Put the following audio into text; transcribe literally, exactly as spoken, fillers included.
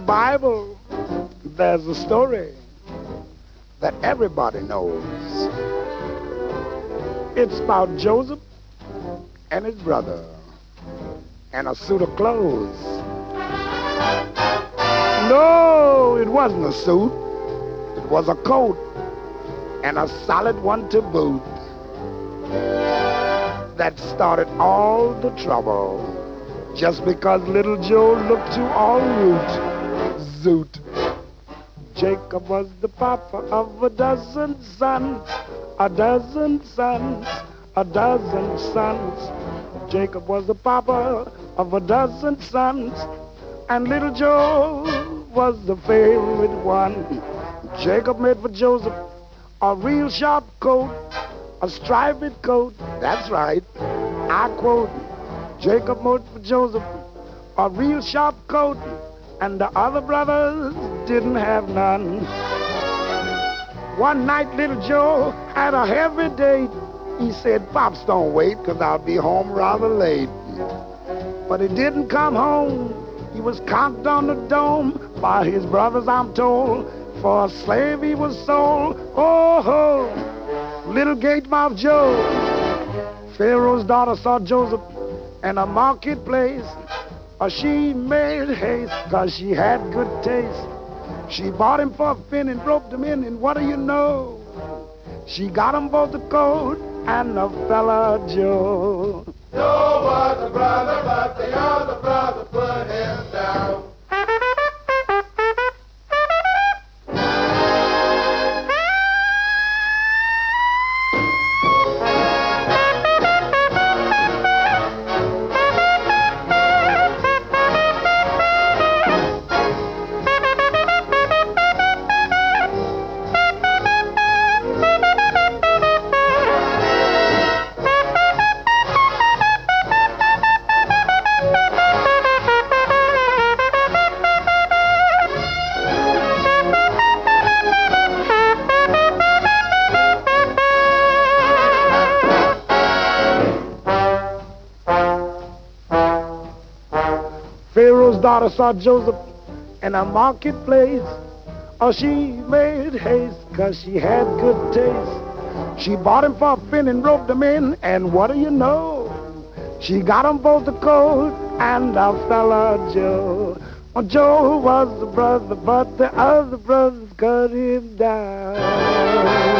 Bible, there's a story that everybody knows. It's about Joseph and his brother and a suit of clothes. No, it wasn't a suit. It was a coat, and a solid one to boot. That started all the trouble, just because little Joe looked too all root. Zoot. Jacob was the papa of a dozen sons, a dozen sons, a dozen sons. Jacob was the papa of a dozen sons, and little Joe was the favorite one. Jacob made for Joseph a real sharp coat, a striped coat. That's right, I quote. Jacob made for Joseph a real sharp coat, and the other brothers didn't have none. One night little Joe had a heavy date. He said, "Pops, don't wait, 'cause I'll be home rather late." But he didn't come home. He was conked on the dome by his brothers, I'm told. For a slave he was sold. Oh, ho, little gate-mouthed Joe. Pharaoh's daughter saw Joseph in a marketplace. Uh, she made haste, 'cause she had good taste. She bought him for a fin and roped him in, and what do you know? She got him both a coat and a fella Joe. Joe was a brother, but the other brother put him down. Pharaoh's daughter saw Joseph in a marketplace. Oh, she made haste, 'cause she had good taste. She bought him for a fin and roped him in, and what do you know? She got him both a coat and a fella Joe. Oh, Joe was the brother, but the other brothers cut him down.